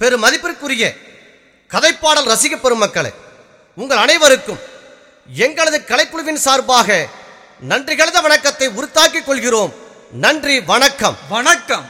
பெரும் மதிப்பிற்குரிய கதைப்பாடல் ரசிக பெருமக்களே, உங்கள் அனைவருக்கும் எங்களது கலைக்குழுவின் சார்பாக நன்றி கலந்த வணக்கத்தை உரித்தாக்கிக் கொள்கிறோம். நன்றி, வணக்கம். வணக்கம்.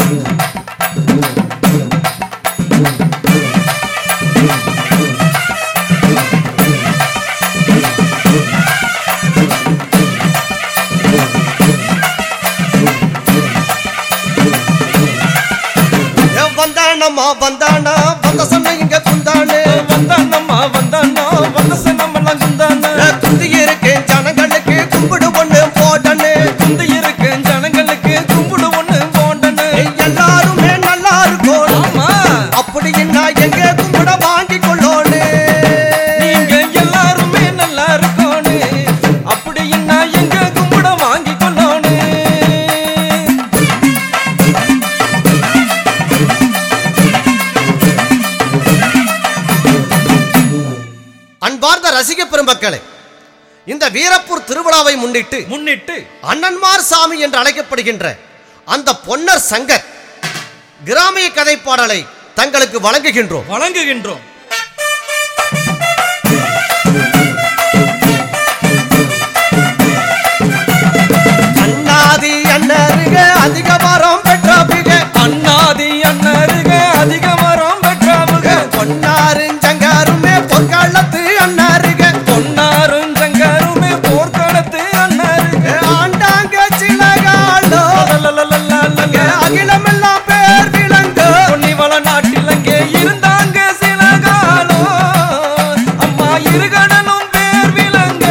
வந்தானம்மா வந்தானா வந்த சொன்ன இங்க குந்தானே, வந்தானம்மா வந்தானா வந்த சொன்னமெல்லாம் குந்தானே, குந்தி இருக்கேன் ஜனங்களுக்கு கும்பிடு ஒண்ணு போட்டனே, குந்தி இருக்கேன் ஜனங்களுக்கு கும்பிடு ஒண்ணு போட்டனே, எல்லாருமே நல்லா இருக்கும் அப்படின்னா எங்க கும்பிட வாங்கி கொள்ளோனே, நீங்க எல்லாருமே நல்லா இருக்கோனே அப்படின்னா எங்க கும்பிட வாங்கி கொள்ளோனே. அன்பார்ந்த ரசிக பெருமக்களே, இந்த வீரப்பூர் திருவிழாவை முன்னிட்டு அண்ணன்மார் சாமி என்று அழைக்கப்படுகின்ற அந்த பொன்னர் சங்கர் கிராமிய கதைப்பாடலை தங்களுக்கு வழங்குகின்றோம். அண்ணாதி அண்ணருக அதிக வரம் பெற்றாவுக, அண்ணாதி அண்ணருக அதிக வரம் பெற்றாவுக, பொன்னாரும் சங்காருமே பொற்காலத்து அண்ணருக, பொன்னாரும் சங்காருமே போர்க்களத்து அண்ணருக, ஆண்டாங்க சிலகாலோ அகிலமெல்லாம் பேர் விளங்க, பொன்னிவள நாட்டில் அங்கே இருந்தாங்க சில காலம், அம்மா இருகடனும் பேர் விளங்க.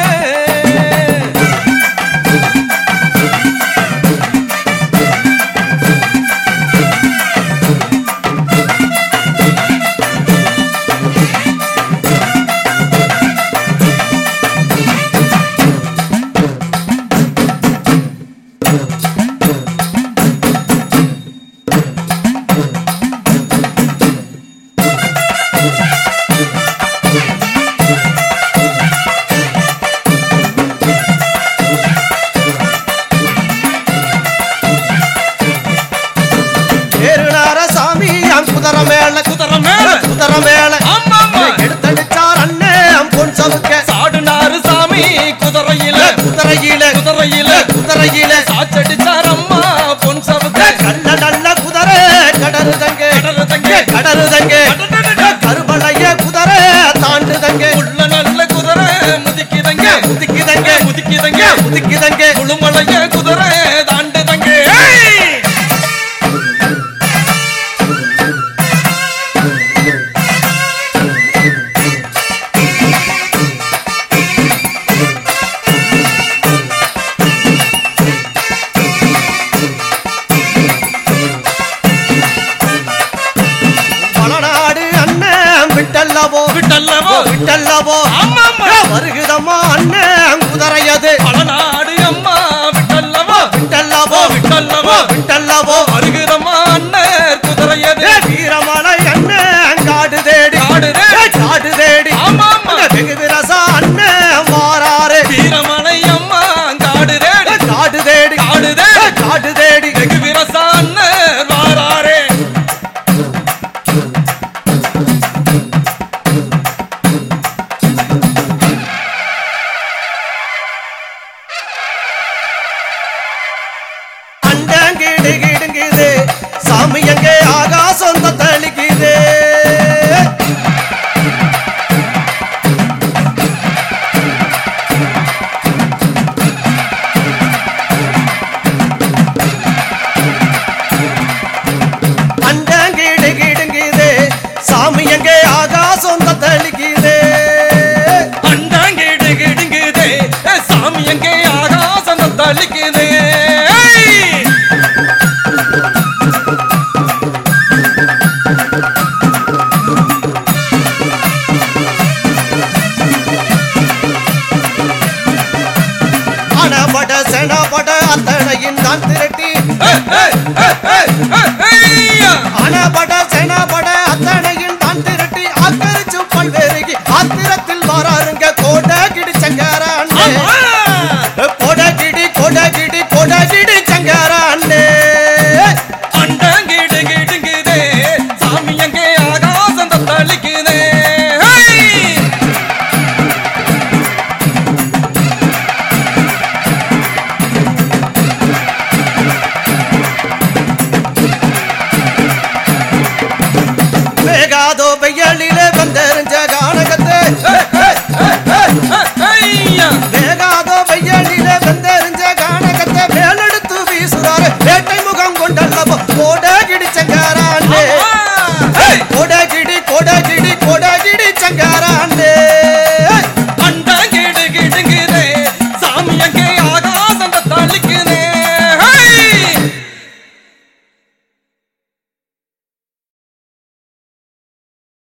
குதிரை மேல எடுத்தடிச்சார் அண்ணன் பொன் சவுக்க, சாடுனாரு சாமி குதிரையில சாச்சடிச்சார் அம்மா பொன் சவுக்க, கல்ல நல்ல குதிரை கடருதங்க கருவளைய குதிரை தாண்டுதங்க, உள்ள நல்ல குதிரை முதிக்குதங்க முழுமலைய குதிரை தாண்டுதங்க. விட்டல்லவோ வருகுதம்மா அண்ணன் குதிரையது, பலநாடு அம்மா விட்டல்லவோ வருகுதம்மா அண்ணன் குதிரையது, வீரமலை அண்ணன் காடு தேடி வெகு விரசா அண்ணன் மாறாரு, வீரமலை அம்மா காடு தேடி வெகு விரசா அண்ணன் மாறாரே. கிடுங்குது சாமி எங்கே ஆகாசம் தளிக்குது, அண்டங்கிடுங்குது சாமி எங்கே ஆகாசம் தளிக்குது, அண்டங்கிடுங்குது சாமி எங்கே ஆகாசம் தளிக்குது. அணபட செனபட அத்தனையின் தான் திரட்டி, அணபட செனபட அத்தனையின் தான் திரட்டி அக்கரிச்சு பல்வேறு ஆத்திரத்தில் வராருங்க கோடகிடி சங்கர அண்ணே, கொடகிடி சங்கர அண்ணே, அண்டங்கிடுங்குதே சாமி எங்கே வெயிலில்